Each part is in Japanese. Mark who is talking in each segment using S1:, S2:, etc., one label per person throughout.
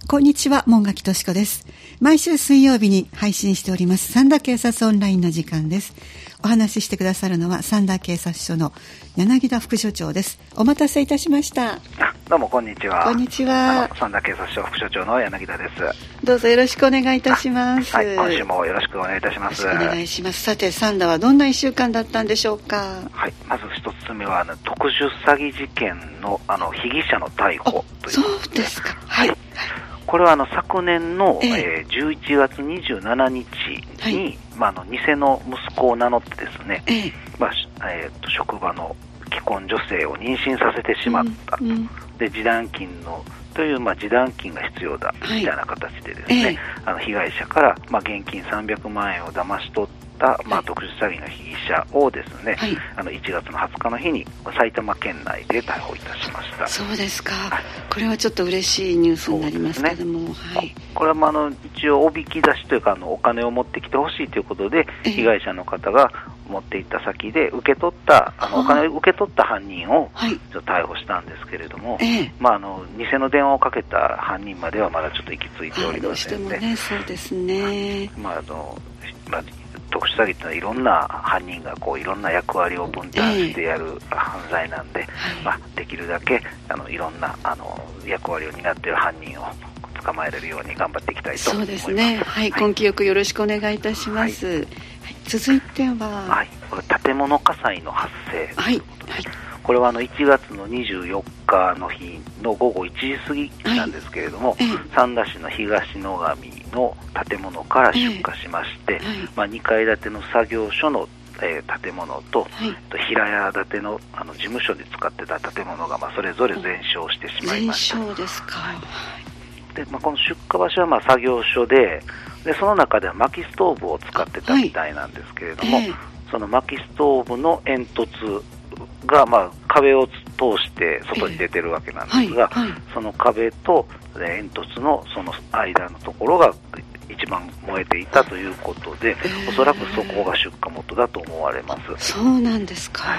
S1: こんにちは、門垣敏子です。毎週水曜日に配信しております三田警察オンラインの時間です。お話ししてくださるのは三田警察署の柳田副署長です。お待たせいたしました。
S2: どうもこんにちは。
S1: こんにちは。
S2: 三田警察署副署長の柳田です。
S1: どうぞよろしくお願いいたします。
S2: はい、今週もよろしくお願いいたします。
S1: よろしくお願いします。さて、三田はどんな1週間だったんでしょうか。
S2: はい、まず一つ目は特殊詐欺事件の被疑者の逮捕という。
S1: そうですか。はい。
S2: これは昨年の、11月27日に、偽の息子を名乗ってですね、職場の既婚女性を妊娠させてしまったと、で示談金のという、示談金が必要だみたいな形でですね、被害者から、現金300万円を騙し取った特殊詐欺の被疑者をですね、1月の20日の日に埼玉県内で逮捕いたしました。
S1: そうですか。これはちょっと嬉しいニュースになりますけども、
S2: これは一応おびき出しというかお金を持ってきてほしいということで、被害者の方が持っていった先で受け取ったお金を受け取った犯人をちょっと逮捕したんですけれども、偽の電話をかけた犯人まではまだちょっと行き着いておりませんで、
S1: どうしてもね、そうですね。
S2: 特殊詐欺というのはいろんな犯人がいろんな役割を分担してやる犯罪なんで、できるだけいろんな役割を担っている犯人を捕まえれるように頑張っていきたいと思います。
S1: そうですね。はい、根気よくよろしくお願いいたします。続いては、
S2: これ建物火災の発生。これは1月の24日の日の午後1時過ぎなんですけれども、三田市の東野上の建物から出火しまして、2階建ての作業所の建物と、平屋建ての事務所で使ってた建物がそれぞれ全焼してしまいました。
S1: 全焼ですか。
S2: でこの出火場所は作業所で、その中では薪ストーブを使ってたみたいなんですけれども、その薪ストーブの煙突が壁を通して外に出てるわけなんですが、その壁と煙突のその間のところが一番燃えていたということで、おそらくそこが出火元だと思われます。
S1: そうなんですか。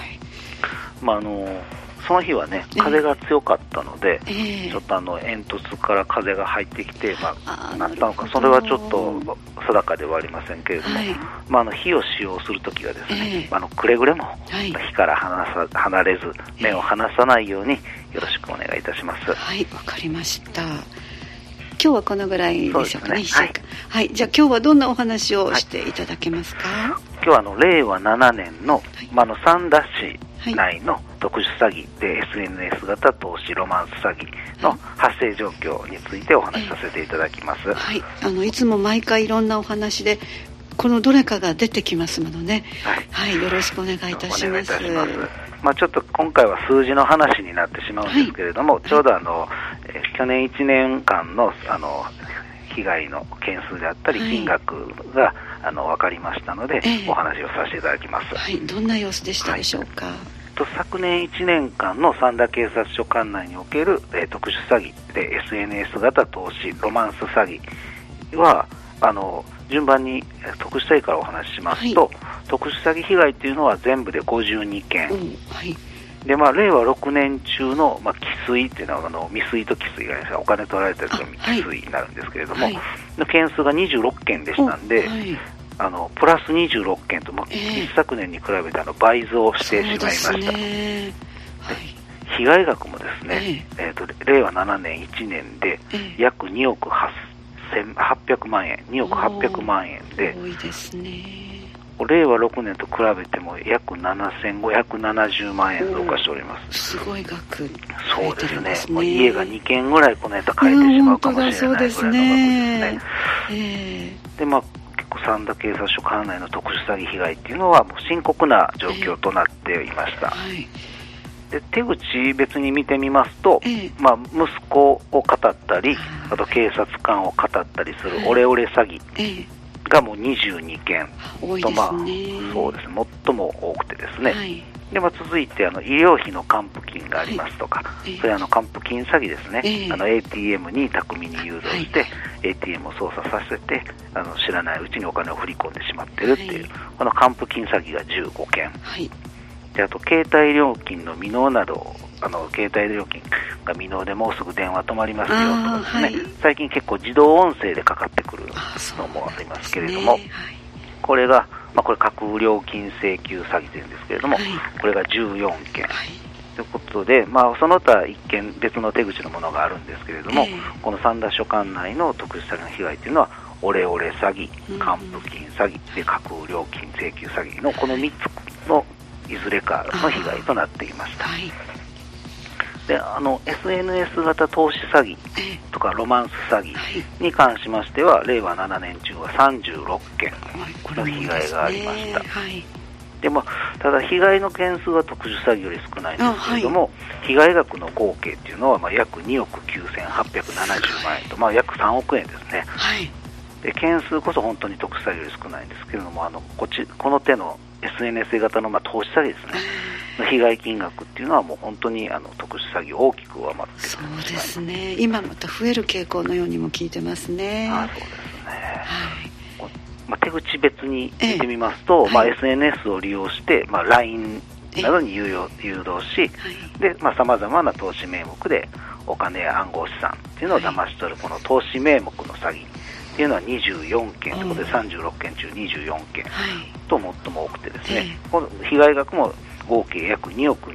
S2: その日はね、風が強かったので、ちょっと煙突から風が入ってきて、なったのか、それはちょっと定かではありませんけれども、火を使用するときはですね、くれぐれも火から離れず、目を離さないようによろしくお願いいたします。
S1: はい、わかりました。今日はこのぐらいでしょうかね。じゃあ今日はどんなお話をしていただけますか。
S2: 今日は令和7年の、三田市内の特殊詐欺で SNS 型投資ロマンス詐欺の発生状況についてお話しさせていただきます。
S1: いつも毎回いろんなお話でこのどれかが出てきますものね。よろしくお願いいたします。
S2: ちょっと今回は数字の話になってしまうんですけれども、ちょうど去年1年間の被害の件数であったり金額が分かりましたので、お話をさせていただきます。
S1: どんな様子でしたでしょうか。
S2: 昨年1年間の三田警察署管内における、特殊詐欺で SNS 型投資ロマンス詐欺は順番に特殊詐欺からお話ししますと、特殊詐欺被害というのは全部で52件、で令和6年中の、既遂というのは未遂と既遂があります。お金取られたりと未遂になるんですけれども、の件数が26件でしたんで、プラス26件と、一昨年に比べて倍増してしまいました。被害額もですね、令和7年1年で約2億800万円、2億800万円で、
S1: 多いですね。
S2: 令和6年と比べても約7570万円増加しております。
S1: すごい額。
S2: そうですね。家が2軒ぐらいこの間買えてしまうかもしれないぐらいの額ですね。で結構三田警察署管内の特殊詐欺被害っていうのはもう深刻な状況となっていました。で手口別に見てみますと、息子を語ったり、あと警察官を語ったりするオレオレ詐欺がもう22件と、そうですね、最も多くてですね、で続いて医療費の還付金がありますとか、それは還付金詐欺ですね、ATM に巧みに誘導して、ATM を操作させて知らないうちにお金を振り込んでしまっているっていう、この還付金詐欺が15件、 であと携帯料金の未納など、携帯料金が未納でもうすぐ電話止まりますよとかですね、はい、最近結構自動音声でかかってくるのもありますけれども、はい、これが、これ架空料金請求詐欺というんですけれども、はい、これが14件、はい、ということで、その他一件別の手口のものがあるんですけれども、この三田所管内の特殊詐欺の被害というのはオレオレ詐欺、還付金詐欺で架空料金請求詐欺のこの3つのいずれかの被害となっていました。はい、でSNS 型投資詐欺とかロマンス詐欺に関しましては、令和7年中は36件の被害がありました。でただ被害の件数は特殊詐欺より少ないんですけれども、被害額の合計というのは約2億9870万円と、約3億円ですね。で件数こそ本当に特殊詐欺より少ないんですけれども、この手の SNS 型の投資詐欺ですねの被害金額っていうのはもう本当に特殊詐欺を大きく上回っている。
S1: そうですね、今また増える傾向のようにも聞いてますね。
S2: そうですね、手口別に見てみますと、SNS を利用して、LINE などに誘導し、でさまざまな投資名目でお金や暗号資産っていうのを騙し取るこの投資名目の詐欺っていうのは24件ということで、36件中24件と最も多くてですね、この被害額も合計約2億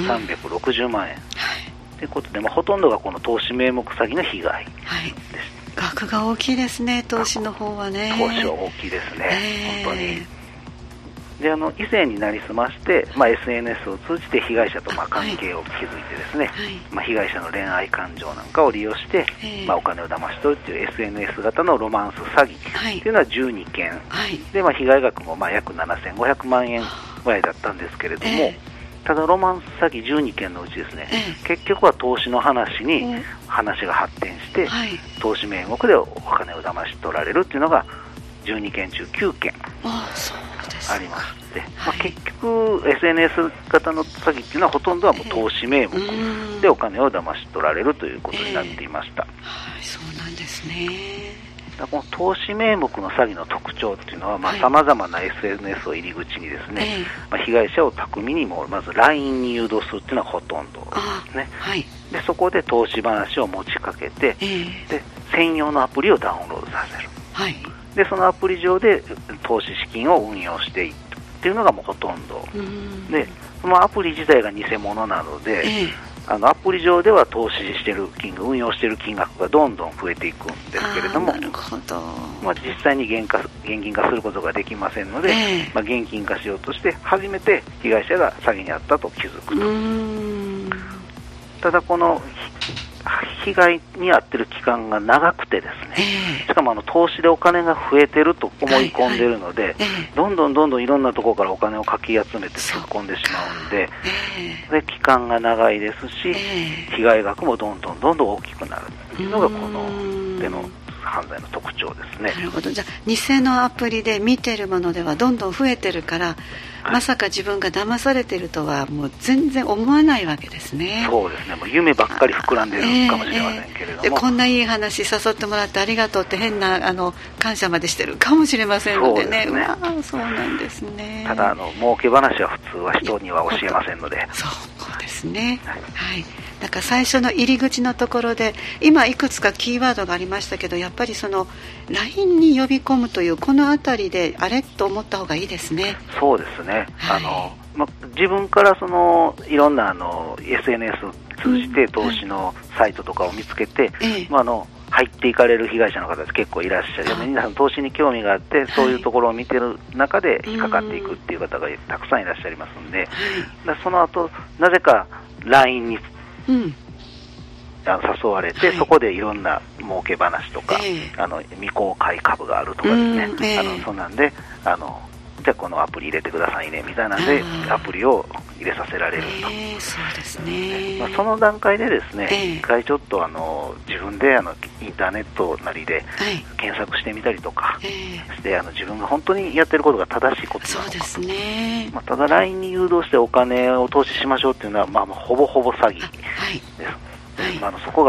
S2: 2360万円ということで、ほとんどがこの投資名目詐欺の被害です。
S1: 額が大きいですね、投資の方はね。
S2: 投資は大きいですね、本当に。で以前になりすまして、SNS を通じて被害者と関係を築いてですね、被害者の恋愛感情なんかを利用して、お金を騙し取るという SNS 型のロマンス詐欺というのは12件、で被害額も約7500万円ぐらいだったんですけれども、ただロマンス詐欺12件のうちですね、結局は投資の話に話が発展して、投資名目でお金を騙し取られるっていうのが12件中9件ありまして、結局 SNS 型の詐欺っていうのはほとんどはもう投資名目でお金を騙し取られるということになっていました。
S1: そうなんですね。
S2: この投資名目の詐欺の特徴っていうのは、さまざまな SNS を入り口にですね、被害者を巧みにもまず LINE に誘導するっていうのはほとんどですね。でそこで投資話を持ちかけて、で専用のアプリをダウンロードさせる。でそのアプリ上で投資資金を運用していくっていうのがもうほとんどで、そのアプリ自体が偽物なので、アプリ上では投資している運用している金額がどんどん増えていくんですけれども、実際に現金化することができませんので、現金化しようとして初めて被害者が詐欺に遭ったと気づくと。ただこの被害に遭っている期間が長くてですね、しかも投資でお金が増えてると思い込んでいるので、どんどんいろんなところからお金をかき集めて突っ込んでしまうんで、で期間が長いですし、被害額もどんどん大きくなるというのがこの手の犯罪の特徴ですね。
S1: なるほど。じゃあ偽のアプリで見てるものではどんどん増えてるから、まさか自分が騙されてるとはもう全然思わないわけですね。
S2: そうですね。もう夢ばっかり膨らんでるかもしれませんけれども、
S1: でこんないい話誘ってもらってありがとうって変な感謝までしてるかもしれませんのでね。そうなんですね。
S2: ただ儲け話は普通は人には教えませんので。
S1: そうですね。だから最初の入り口のところで今いくつかキーワードがありましたけど、やっぱりその LINE に呼び込むというこのあたりであれと思った方がいいですね。
S2: そうですね。自分からいろんなSNS を通じて投資のサイトとかを見つけて、入っていかれる被害者の方結構いらっしゃる。皆さん投資に興味があってそういうところを見てる中で引っかかっていくっていう方がたくさんいらっしゃいますので、その後なぜか LINE に誘われて、そこでいろんな儲け話とか、未公開株があるとかですね、そんなんでじゃあこのアプリ入れてくださいねみたいなんでアプリを入れさせられると。
S1: そうですね。
S2: その段階でですね、一回ちょっと自分でインターネットなりで検索してみたりとかして、自分が本当にやってることが正しいことなのか。そうですね。ただ LINE に誘導してお金を投資しましょうっていうのはほぼほぼ詐欺です。そこがもう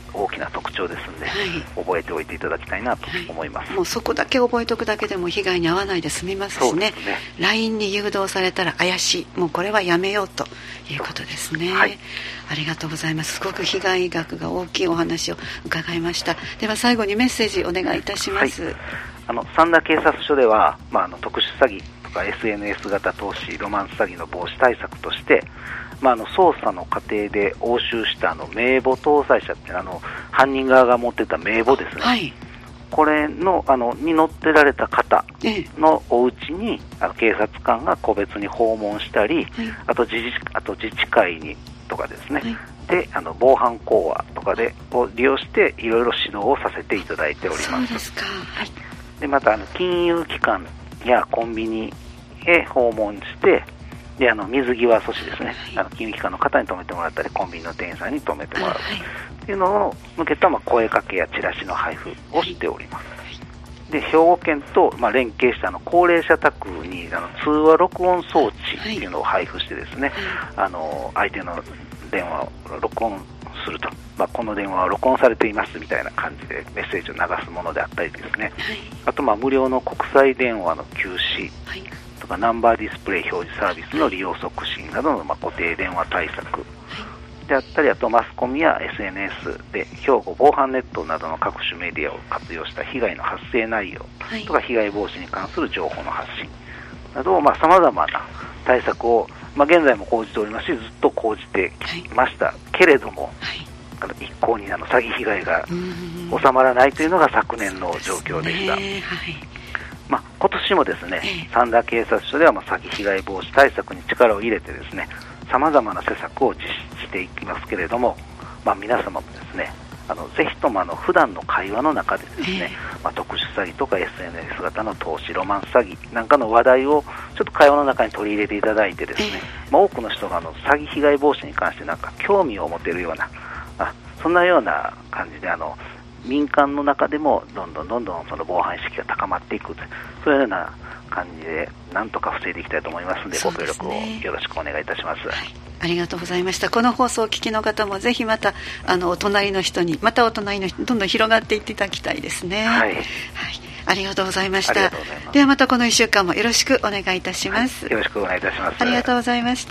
S2: 大きな特徴ですので、覚えておいていただきたいなと思います。
S1: もうそこだけ覚えておくだけでも被害に遭わないで済みますしね。LINE に誘導されたら怪しい、もうこれはやめようということですね。ありがとうございます。すごく被害額が大きいお話を伺いました。では最後にメッセージお願いいたします。
S2: 三田警察署では、特殊詐欺とか SNS 型投資ロマンス詐欺の防止対策として、捜査の過程で押収した名簿搭載者って犯人側が持ってた名簿ですね、これのに載ってられた方のお家に警察官が個別に訪問したり、あと自治会にとかですね、で防犯講話とかを利用していろいろ指導をさせていただいております。
S1: そうですか。
S2: でまた金融機関やコンビニへ訪問して、で水際阻止ですね、金融機関の方に止めてもらったりコンビニの店員さんに止めてもらうというのを向けた声かけやチラシの配布をしております。で兵庫県と連携した高齢者宅に通話録音装置っていうのを配布してですね、相手の電話を録音すると、この電話は録音されていますみたいな感じでメッセージを流すものであったりですね、あと無料の国際電話の休止とかナンバーディスプレイ表示サービスの利用促進などの固定電話対策であったり、あとマスコミや SNS で兵庫防犯ネットなどの各種メディアを活用した被害の発生内容とか被害防止に関する情報の発信などさまざまな対策を現在も講じておりますし、ずっと講じてきましたけれども、一向に詐欺被害が収まらないというのが昨年の状況でした。今年もですね、三田警察署では詐欺被害防止対策に力を入れてですね、さまざまな施策を実施していきますけれども、皆様もですね、ぜひとも普段の会話の中でですね、特殊詐欺とか SNS 型の投資ロマンス詐欺なんかの話題をちょっと会話の中に取り入れていただいてですね、多くの人が詐欺被害防止に関して興味を持てるような、そんなような感じで民間の中でもどんどんその防犯意識が高まっていくと、そういうような感じでなんとか防いでいきたいと思いますので、ご協力をよろしくお願いいたします。
S1: ありがとうございました。この放送をお聞きの方もぜひまたお隣の人にどんどん広がっていっていただきたいですね。ありがとうございました。ではまたこの1週間もよろしくお願いいたします。
S2: よろしくお願いいたします。
S1: ありがとうございました。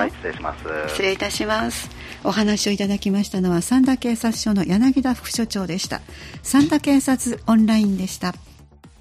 S2: 失礼します。
S1: 失礼いたします。お話をいただきましたのは三田警察署の柳田副署長でした。三田警察オンラインでした。